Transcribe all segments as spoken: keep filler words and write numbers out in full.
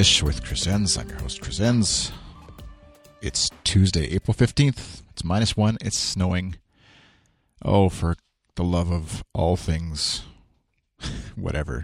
Daily-ish with Chris Enns. I'm your host, Chris Enns. It's Tuesday, April fifteenth. It's minus one. It's snowing. Oh, for the love of all things, whatever.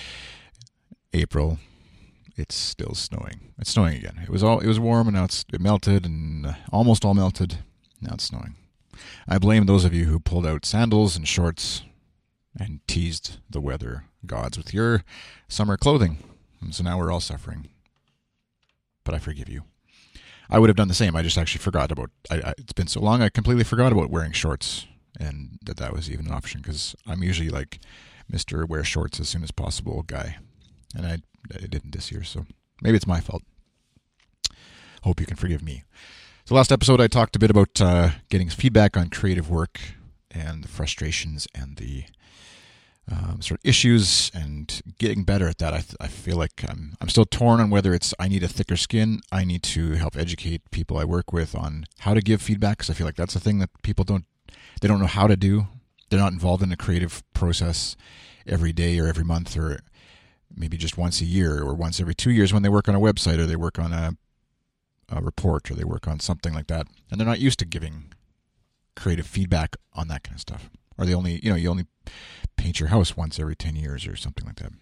April, it's still snowing. It's snowing again. It was all. It was warm, and now it's it melted, and uh, almost all melted. Now it's snowing. I blame those of you who pulled out sandals and shorts and teased the weather gods with your summer clothing. And so now we're all suffering. But I forgive you. I would have done the same. I just actually forgot about... I, I, it's been so long, I completely forgot about wearing shorts and that that was even an option, because I'm usually like Mister Wear Shorts as soon as possible guy. And I, I didn't this year, so maybe it's my fault. Hope you can forgive me. So last episode I talked a bit about uh, getting feedback on creative work and the frustrations and the um, sort of issues and getting better at that. I, th- I feel like I'm I'm still torn on whether it's I need a thicker skin. I need to help educate people I work with on how to give feedback, because I feel like that's a thing that people don't they don't know how to do. They're not involved in a creative process every day or every month or maybe just once a year or once every two years when they work on a website or they work on a, a report or they work on something like that. And they're not used to giving creative feedback on that kind of stuff. Or they only, you know, you only paint your house once every ten years or something like that.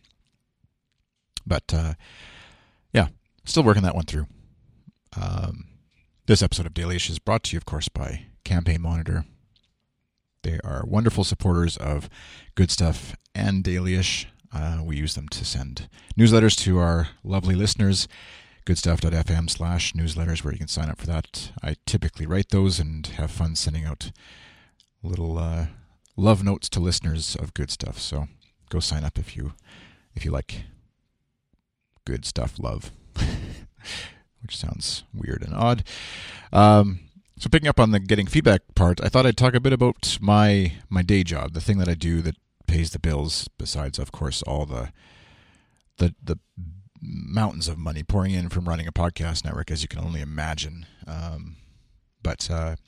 But, uh, yeah, still working that one through. Um, this episode of Daily-ish is brought to you, of course, by Campaign Monitor. They are wonderful supporters of Good Stuff and Daily-ish. Uh, we use them to send newsletters to our lovely listeners. goodstuff.fm slash newsletters, where you can sign up for that. I typically write those and have fun sending out little uh, love notes to listeners of Good Stuff. So go sign up if you if you like good stuff love, which sounds weird and odd. Um, so picking up on the getting feedback part, I thought I'd talk a bit about my my day job, the thing that I do that pays the bills, besides, of course, all the the the mountains of money pouring in from running a podcast network, as you can only imagine. Um, but uh,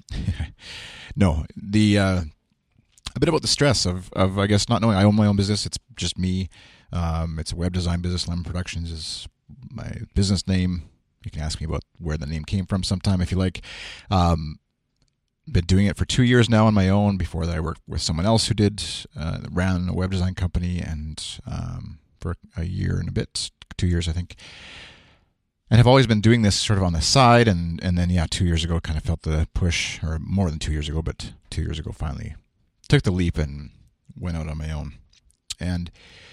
no, the uh, a bit about the stress of, of, I guess, not knowing I own my own business. It's just me. Um, it's a web design business. Lemon Productions is my business name. You can ask me about where the name came from sometime if you like. Um, been doing it for two years now on my own. Before that, I worked with someone else who did uh, ran a web design company, and um, for a year and a bit, two years I think, and have always been doing this sort of on the side. And and then yeah, two years ago, kind of felt the push, or more than two years ago, but two years ago finally took the leap and went out on my own. And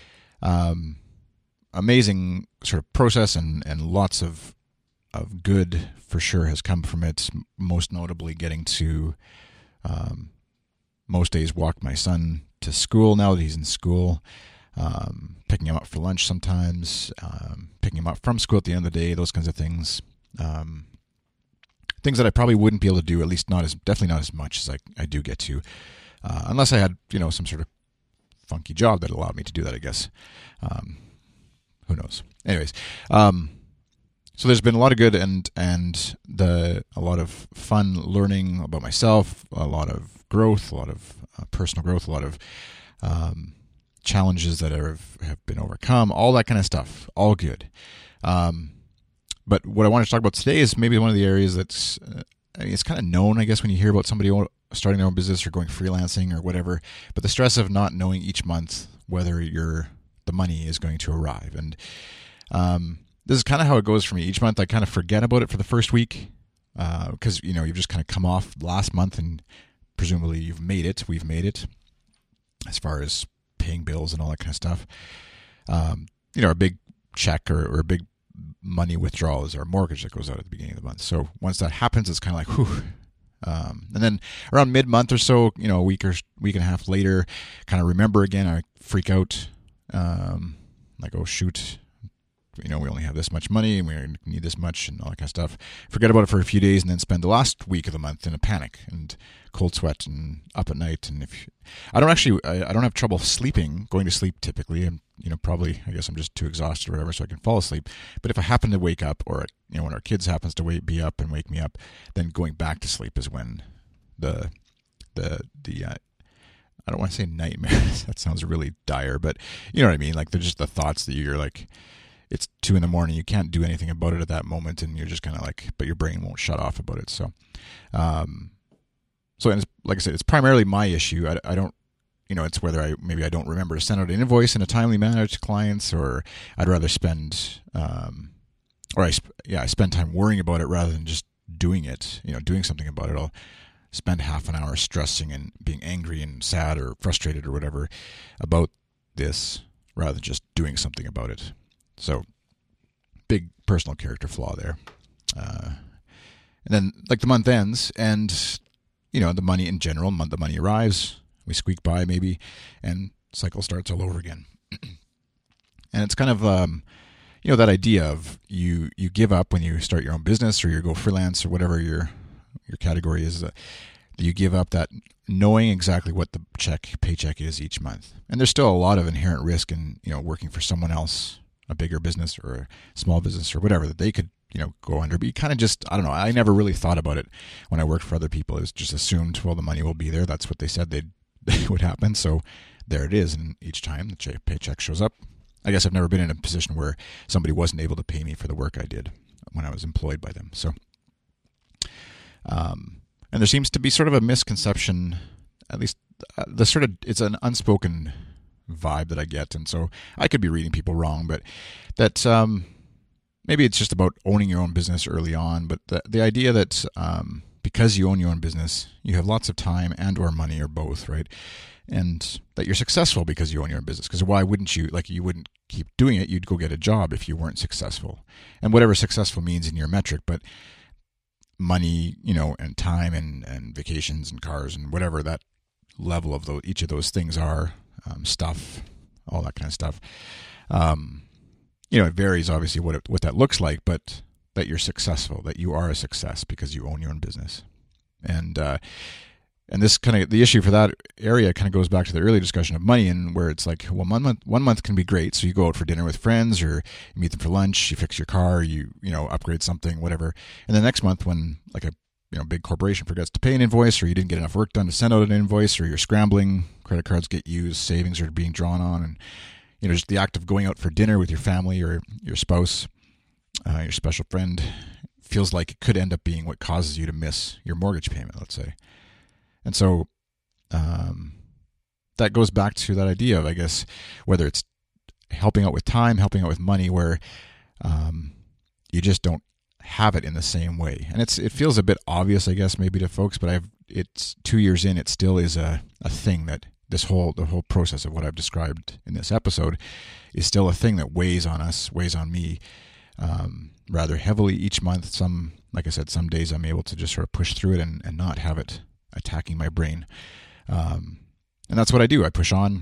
um, amazing sort of process, and and lots of of good for sure has come from it. Most notably, getting to um, most days walk my son to school now that he's in school, um, picking him up for lunch sometimes, um, picking him up from school at the end of the day, those kinds of things. Um, things that I probably wouldn't be able to do, at least not as, definitely not as much as I, I do get to, uh, unless I had, you know, some sort of funky job that allowed me to do that, I guess. Um, who knows? Anyways, um, so there's been a lot of good and and the a lot of fun learning about myself, a lot of growth, a lot of uh, personal growth, a lot of um, challenges that have, have been overcome, all that kind of stuff, all good. Um, but what I want to talk about today is maybe one of the areas that's uh, I mean, it's kind of known, I guess, when you hear about somebody starting their own business or going freelancing or whatever. But the stress of not knowing each month whether your the money is going to arrive. And um, this is kind of how it goes for me. Each month I kind of forget about it for the first week because, uh, you know, you've just kind of come off last month and presumably you've made it. We've made it as far as paying bills and all that kind of stuff. Um, you know, a big check or, or a big money withdrawal is our mortgage that goes out at the beginning of the month. So once that happens, it's kind of like, whew. Um, and then around mid-month or so, you know, a week or week and a half later, kind of remember again, I freak out, um, like, oh, shoot, you know, we only have this much money and we need this much and all that kind of stuff. Forget about it for a few days and then spend the last week of the month in a panic and cold sweat and up at night. And if I don't actually, I, I don't have trouble sleeping, going to sleep typically. And, you know, probably, I guess I'm just too exhausted or whatever, so I can fall asleep. But if I happen to wake up, or, you know, when our kids happens to wake, be up and wake me up, then going back to sleep is when the, the, the, uh, I don't want to say nightmares. That sounds really dire, but you know what I mean? Like, they're just the thoughts that you're like, it's two in the morning. You can't do anything about it at that moment, and you're just kind of like, but your brain won't shut off about it. So, um, so and it's, like I said, it's primarily my issue. I, I don't, you know, it's whether I maybe I don't remember to send out an invoice in a timely manner to clients, or I'd rather spend, um, or I sp- yeah, I spend time worrying about it rather than just doing it. You know, doing something about it. I'll spend half an hour stressing and being angry and sad or frustrated or whatever about this, rather than just doing something about it. So, big personal character flaw there. Uh, and then, like, the month ends, and, you know, the money in general, month the money arrives, we squeak by maybe, and cycle starts all over again. And it's kind of, um, you know, that idea of you, you give up when you start your own business, or you go freelance, or whatever your your category is, uh, you give up that knowing exactly what the check paycheck is each month. And there's still a lot of inherent risk in, you know, working for someone else, a bigger business or a small business or whatever, that they could, you know, go under. But you kind of just, I don't know, I never really thought about it when I worked for other people. It was just assumed, well, the money will be there. That's what they said they'd, they would happen. So there it is. And each time the paycheck shows up, I guess I've never been in a position where somebody wasn't able to pay me for the work I did when I was employed by them. So, um, and there seems to be sort of a misconception, at least uh, the sort of, it's an unspoken vibe that I get. And so I could be reading people wrong, but that um, maybe it's just about owning your own business early on. But the, the idea that um, because you own your own business, you have lots of time and or money, or both, right? And that you're successful because you own your own business. Because why wouldn't you, like, you wouldn't keep doing it. You'd go get a job if you weren't successful. And whatever successful means in your metric, but money, you know, and time and, and vacations and cars and whatever that level of those, each of those things are, um, stuff, all that kind of stuff. Um, you know, it varies obviously what it, what that looks like, but that you're successful, that you are a success because you own your own business. And, uh, and this kind of, the issue for that area kind of goes back to the earlier discussion of money, and where it's like, well, one month, one month can be great. So you go out for dinner with friends, or you meet them for lunch, you fix your car, you, you know, upgrade something, whatever. And the next month when like a, you know, big corporation forgets to pay an invoice, or you didn't get enough work done to send out an invoice, or you're scrambling, credit cards get used, savings are being drawn on. And, you know, just the act of going out for dinner with your family or your spouse, uh, your special friend, feels like it could end up being what causes you to miss your mortgage payment, let's say. And so um, that goes back to that idea of, I guess, whether it's helping out with time, helping out with money, where um, you just don't have it in the same way. And it's it feels a bit obvious, I guess, maybe to folks, but I've it's two years in, it still is a, a thing that this whole the whole process of what I've described in this episode is still a thing that weighs on us, weighs on me um, rather heavily each month. Some, like I said, some days I'm able to just sort of push through it and, and not have it attacking my brain. Um, and that's what I do. I push on.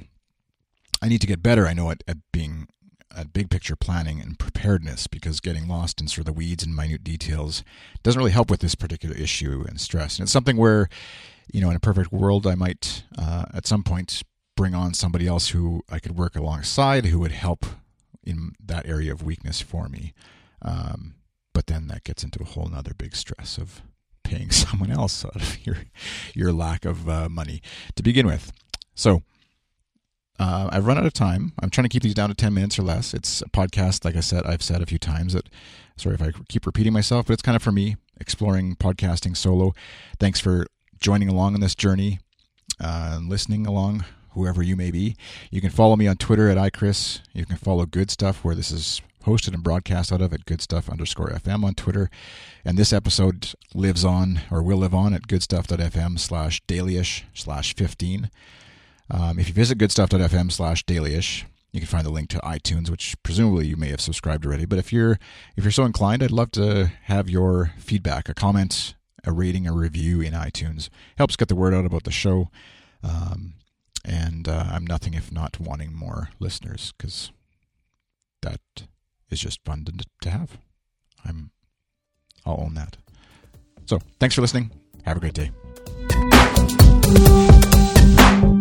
I need to get better, I know, at, at being at big picture planning and preparedness, because getting lost in sort of the weeds and minute details doesn't really help with this particular issue and stress. And it's something where, you know, in a perfect world, I might uh, at some point bring on somebody else who I could work alongside, who would help in that area of weakness for me. Um, but then that gets into a whole nother big stress of paying someone else out of your your lack of uh, money to begin with. So uh, I've run out of time. I'm trying to keep these down to ten minutes or less. It's a podcast, like I said, I've said a few times that, sorry if I keep repeating myself, but it's kind of for me, exploring podcasting solo. Thanks for joining along on this journey, uh, listening along, whoever you may be. You can follow me on Twitter at iChris. You can follow Good Stuff, where this is hosted and broadcast out of, at goodstuff underscore FM on Twitter. And this episode lives on, or will live on, at goodstuff.fm slash dailyish slash 15. Um, if you visit goodstuff.fm slash dailyish, you can find the link to iTunes, which presumably you may have subscribed already. But if you're if you're so inclined, I'd love to have your feedback, a comment, a rating, a review in iTunes. Helps get the word out about the show. Um, and uh, I'm nothing if not wanting more listeners, because that is just fun to, to have. I'm, I'll own that. So thanks for listening. Have a great day.